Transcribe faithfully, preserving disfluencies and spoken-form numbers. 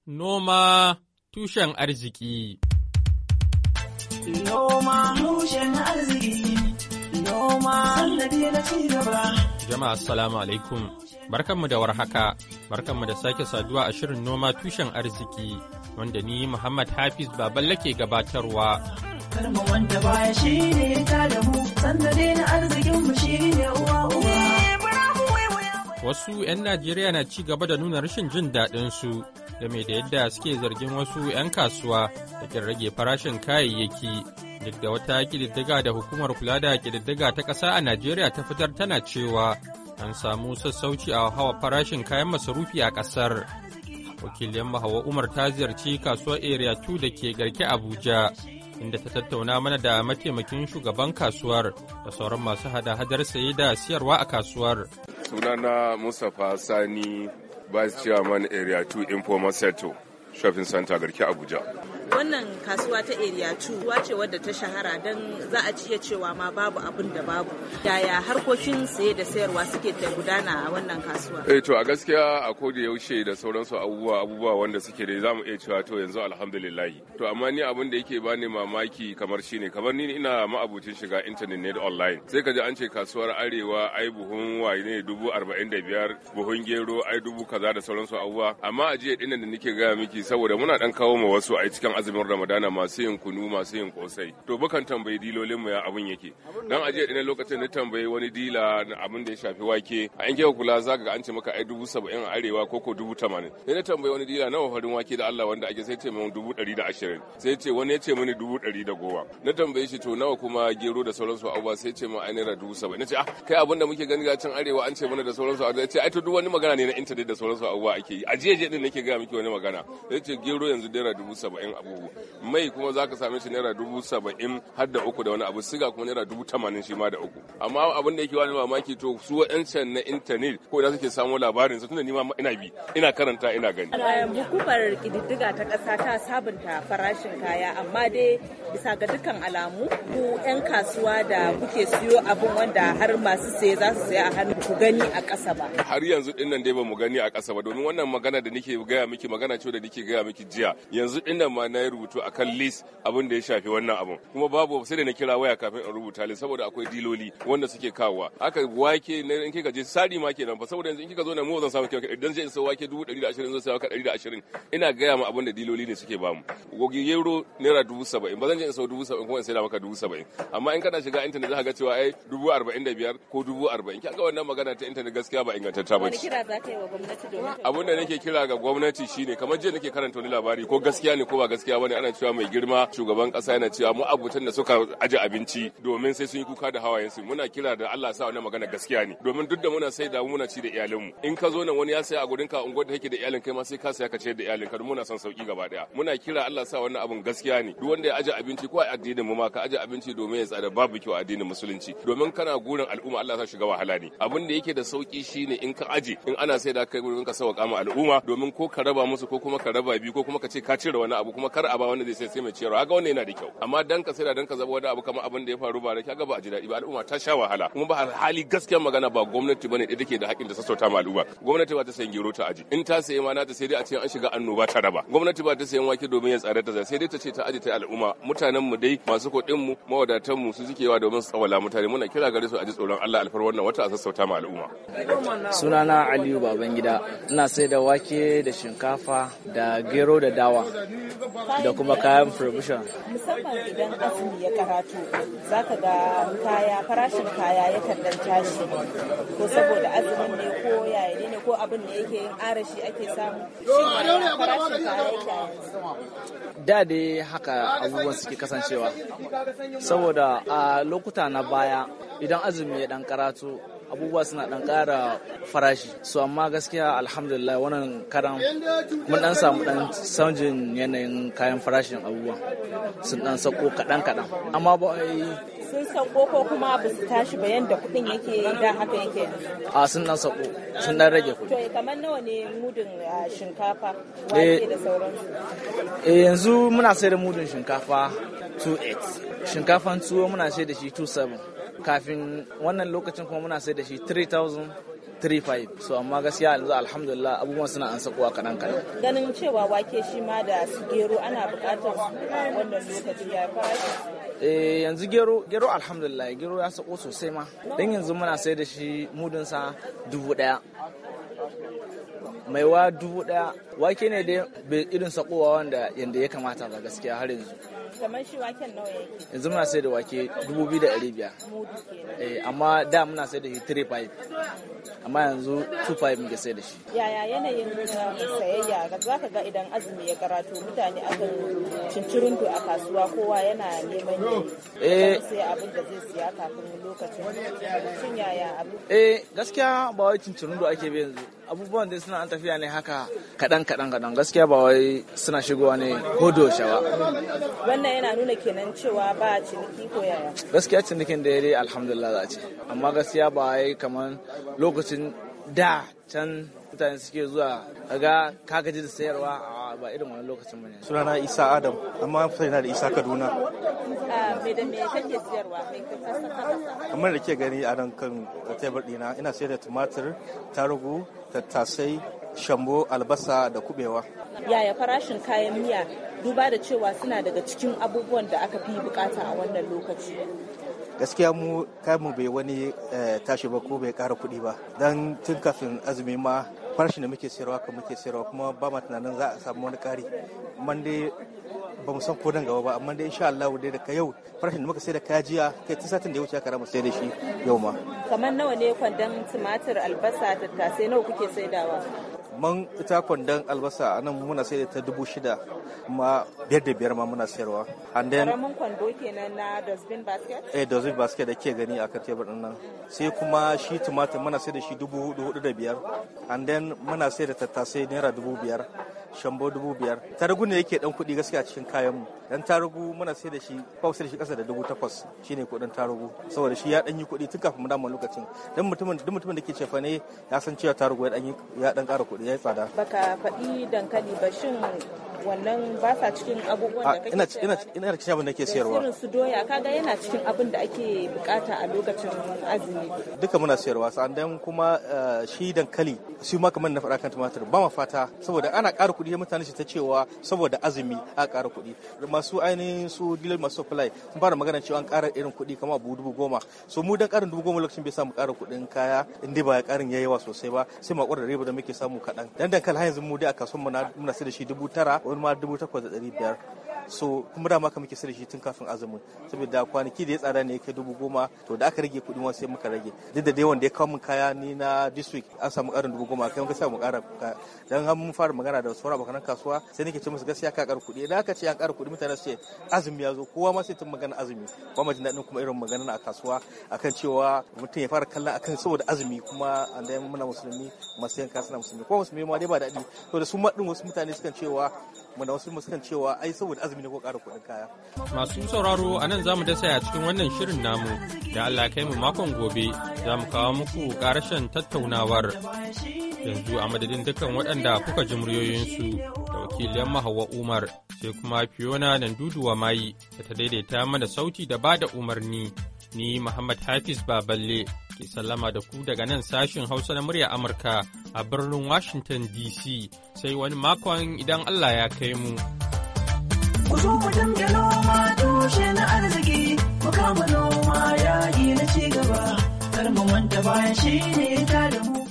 Noma tushen arziki. Noma tushen arziki. Noma sannadi na ci gaba. Jama'a assalamu alaikum. Barkanmu da warhaka. Barkanmu da sake saduwa a shirin noma tushen arziki wanda ni Muhammad Hafiz Baballe ke gabatarwa. Karma wanda baya shi ne ta da mu, sannadi na arzikin mu shi ne uwa uwa. Wasu 'yan Najeriya na ci gaba da nuna rashin jin daɗin su game da yadda suke zargin wasu 'yan kasuwa da kin rage farashin kayayyaki. Duk da wata ƙididdiga da hukumar kula da ƙididdiga ta ƙasa a Najeriya ta fitar tana cewa an samu sassauci a hawa farashin kayan masarufi a ƙasar. Wakilin Hawa Umar ta ziyarci kasuwar Area two da ke garke Abuja, inda ta tattauna mana da mataimakin shugaban kasuwar da sauran masu hada-hadar saye da siyarwa a kasuwar. Sunana Mustapha Sani, Vice Chairman Area two Informal Sector Shopping Center garke Abuja. Wannan kasuwa ta Area two ce wadda ta shahara don za a iya cewa ma babu abin da babu. Yaya harkokin saye da sayarwa suke ta gudana a wannan kasuwa? Eh to a gaskiya a koda yaushe da sauransu abubuwa abubuwa wanda suke da zamu iya cewa to yanzu alhamdulillah. To amma ni abin da yake bani mamaki kamar shine kamar ni ina ma'abucin shiga internet ne online. Sai ka ji an ce kasuwar Arewa ai buhun waye ne dubu arba'in da biyar, buhun gero ai dubu kaza da sauransu abubuwa. Amma a jiya dinnan da nake gaya miki saboda muna dan kawo ma wasu a cikin azumin Ramadana masu yin kunu masu yin kosai. To bukan tambayi dilolin mu ya abun yake. Dan a jiya dinnan lokacin da tambayi wani dila abin da ya shafi wake, a yanke kula zaka ga an ce maka ai dubu saba'in a Arewa ko ko dubu tamanin. Sai na tambayi wani dila nawa farin wake da Allah wanda ake sai ce min dubu ɗari da ashirin. Sai ce wani ya ce mini dubu ɗari da goma. Na tambaye shi to nawa kuma gero da sauransu abuwa sai ce min ai naira dubu saba'in. Na ce ah kai abin da muke gani ga can Arewa an ce mana da sauransu abuwa. Ce ai to duk wani magana ne na internet da sauransu abuwa ake yi. A jiya jiya din nake ga miki wani magana. Sai ce gero yanzu naira dubu saba'in abubu. Mai kuma zaka same shi naira dubu saba'in har da uku da wani abu. Siga kuma naira dubu tamanin shi ma da uku. Amma abin da yake wani mamaki to su waɗancan na internet ko da suke samu labarin su tunda ni ma ina bi ina karanta ina gani. Hukumar kididdiga ta ƙasa ta sabunta farashin kaya amma dai bisa ga dukkan alamu ku 'yan kasuwa da kuke siyo abin wanda har masu saye za su saya a hannu ku gani a ƙasa ba. Har yanzu din nan dai ba mu gani a ƙasa ba domin wannan magana da nake gaya miki magana ce da nake gaya miki jiya. Yanzu din nan ma na yi rubutu akan list abin da ya shafi wannan abun. Kuma babu sai da na kira waya kafin in rubuta list saboda akwai diloli wanda suke kawowa. Aka wake ne in kika je sari ma kenan fa saboda yanzu in kika zo nan mu zan samu kyau idan je in sai wake dubu ɗari da ashirin zan sai wake ɗari da ashirin ina gaya ma abin da diloli ne suke bamu. Gogi euro naira dubu saba'in ba zan je in sau dubu saba'in kuma in sai da maka dubu saba'in. Amma in kana shiga intanet za ka ga cewa ai dubu arba'in da biyar ko dubu arba'in. Kin ga wannan magana ta intanet gaskiya ba ingantacce ba ce. Wani kira za ka yi wa gwamnati domin? Abin da nake kira ga gwamnati shine kamar jiya nake karanta wani labari ko gaskiya ne ko ba gaskiya bane ana cewa mai girma shugaban kasa yana cewa mu abutan da suka aje abinci domin sai sun yi kuka da hawayensu muna kira da Allah sa wannan magana gaskiya ne domin duk da muna sai da muna ci da iyalinmu in ka zo nan wani ya saya a gurin ka unguwar da kake da iyalin kai ma sai ka saya ka ciyar da iyalin ka muna son sauki gaba daya muna kira Allah sa wannan abun gaskiya ne duk wanda ya aje abinci ko a addinin mu ma ka aje abinci domin ya tsada babu kyau a addinin musulunci domin kana gurin al'umma Allah sa shiga wahala ne abin da yake da sauki shine in ka aje in ana sai da kai gurin ka sauka ma al'umma domin ko ka raba musu ko kuma ka raba biyu ko kuma ka ce ka cire wani abu kuma kar a ba wanda zai sai sai mai ciyarwa haka wannan yana da kyau amma dan ka sai da dan ka zaba wani abu kamar abin da ya faru ba da kaga ba a ji daɗi ba al'umma ta sha wahala kuma ba hali gaskiyar magana ba gwamnati bane da take da haƙin da sassauta ma al'umma gwamnati ba ta sayan gero ta aji in ta sayi ma na ta sai dai a ce an shiga annoba ta raba gwamnati ba ta sayan wake domin ya tsare ta sai dai ta ce ta aji ta al'umma mutanen mu dai masu kuɗin mu mawadatan mu su suke yawa domin su tsawala mutane muna kira gare su aji tsoron Allah alfar wannan wata a sassauta ma al'umma sunana Aliyu Babangida ina sai da wake da shinkafa da gero da dawa da kuma kayan provision musamman idan azumi ya karatu zaka ga kaya farashin kaya yakan dan tashi ko saboda azumin ne ko yaya ne ko abin da yake yin arashi ake samu shi farashin kaya yake da dai haka abubuwan suke kasancewa saboda a lokuta na baya idan azumi ya dan karatu abubuwa suna dan kara farashi su amma gaskiya alhamdulillah wannan karan mun dan samu dan canjin yanayin kayan farashin abubuwa sun dan sako kadan kadan amma ba sun sauko ko kuma ba su tashi ba yanda kudin yake da haka yake a sun dan sauko sun dan rage kudi to kamar nawa ne mudun shinkafa wake da sauransu eh yanzu muna sai da mudun shinkafa two eight shinkafan tuwo muna sai da shi two seven kafin wannan lokacin kuma muna sai da shi three thousand three five. So amma gaskiya yanzu alhamdulillah abubuwan suna an sakuwa kaɗan kaɗan. Ganin cewa wake shi ma da su gero ana buƙatar su a wannan lokaci ya farashi. Eh yanzu gero gero alhamdulillah gero ya sako sosai ma. Dan yanzu muna sai da shi mudun sa dubu ɗaya. Maiwa dubu ɗaya. Wake ne dai bai irin sakowa wanda yanda ya kamata ba gaskiya har yanzu. Kamar shi waken nawa yake? Yanzu muna sai da wake dubu biyu da ɗari biyar. Mudu kenan. Eh amma da muna sai da shi three five. Amma yanzu two five muke sai da shi. Yaya yanayin sayayya ga zaka ga idan azumi ya karatu mutane akan cincirundu a kasuwa kowa yana neman ne sai abin da zai siya kafin lokacin. Shin yaya abu? Eh gaskiya ba wai cincirundu ake bi yanzu. Abubuwan dai suna an tafiya ne haka kaɗan kaɗan kaɗan gaskiya ba wai suna shigowa ne ko doshe ba. Wannan yana nuna kenan cewa ba ciniki ko yaya? Gaskiya cinikin da ya dai alhamdulillah za a ce. Amma gaskiya ba wai kamar lokacin da can mutane suke zuwa ga ka gaji da sayarwa ba irin wani lokacin bane. Sunana Isa Adam amma sai na da Isa Kaduna. Me da me kake sayarwa kai ka saka? Kamar da ke gani a nan kan tebur dina ina sayar da tumatir, tarugu, tattasai, shambo, albasa da kubewa. Yaya farashin kayan miya duba da cewa suna daga cikin abubuwan da aka fi bukata a wannan lokaci? Gaskiya mu kayan mu bai wani tashi ba ko bai kara kuɗi ba dan tun kafin azumi ma farashin da muke sayarwa kan muke sayarwa kuma ba ma tunanin za a samu wani ƙari amma dai ba mu san ko dan gaba ba amma dai insha Allah dai daga yau farashin da muka sayar da kaya jiya kai tun satin da ya wuce aka rama sayar da shi yau ma. Kamar nawa ne kwandon tumatir, albasa, tattasai nawa kuke saidawa? Man ita kwandon albasa a nan muna sayar da ta dubu shida ma biyar da biyar ma muna sayarwa. And then karamin kwando kenan na dustbin basket? Eh dustbin basket da ke gani a kan tebur din nan. Sai kuma shi tumatir muna sayar da shi dubu hudu hudu da biyar. And then muna sayar da tattasai naira dubu biyar. Shambo dubu biyar. Tarugu ne yake dan kuɗi gaskiya cikin kayan mu. Dan tarugu muna sayar da shi ba sayar da shi kasa da dubu takwas shine kuɗin tarugu. Saboda shi ya dan yi kuɗi tun kafin mu damu lokacin. Dan mutumin duk mutumin da ke cefa ne ya san cewa tarugu ya dan ya dan ƙara kuɗi ya yi tsada. Baka faɗi dankali ba shin wannan ba sa cikin abubuwan da kake sayarwa? Ina ina cikin abin da ke sayarwa. Irin su doya kaga yana cikin abin da ake bukata a lokacin azumi. Duka muna sayarwa sannan kuma shi dankali shi ma kamar na faɗa kan tumatir ba ma fata saboda ana ƙara kuɗi mutane su ta cewa saboda azumi a ƙara kuɗi. Masu ainihin su dealer masu supply sun fara magana cewa an ƙara irin kuɗi kamar abu dubu goma. So mu dan ƙarin dubu goma lokacin bai samu ƙara kuɗin kaya in dai ba ƙarin yayi yawa sosai ba sai mu ƙura da riba da muke samu kaɗan. Dan dankali har yanzu mu dai a kasuwar mu muna sayar da shi dubu tara wani ma dubu takwas da ɗari biyar. So kuma dama ka muke sayar da shi tun kafin azumin saboda kwanaki da ya tsada ne yake dubu goma to da aka rage kuɗin wasu sai muka rage duk da dai wanda ya kawo min kaya ni na this week an samu ƙarin dubu goma kai muka samu ƙara dan har mun fara magana da sauran abokan kasuwa sai nake ce musu gaskiya ka ƙara kuɗi idan aka ce an ƙara kuɗi mutane su ce azumi ya zo kowa ma sai tun magana azumi ba ma jin daɗin kuma irin magana a kasuwa akan cewa mutum ya fara kallon akan saboda azumi kuma an da muna musulmi masu yanka suna musulmi ko musulmi ma dai ba daɗi to da su ma din wasu mutane sukan cewa mu da wasu sukan cewa ai saboda azumi ne ko ƙara kuɗin kaya. Masu sauraro a nan za mu dasa a cikin wannan shirin namu da Allah kai mu makon gobe za mu kawo muku ƙarashen tattaunawar. Yanzu a madadin dukkan waɗanda kuka ji muryoyinsu da wakiliyan Mahawa Umar sai kuma Fiona Nanduduwa Mayi da ta daidaita mana sauti da ba da umarni. Ni Muhammad Hafiz Baballe ke sallama da ku daga nan sashin Hausa na murya Amurka a birnin Washington D C sai wani makon idan Allah ya kai mu. Ku zo mu dinga noma tushe na arziki, mu kama noma yaƙi na cigaba, kar mu manta baya shi ne ta da mu.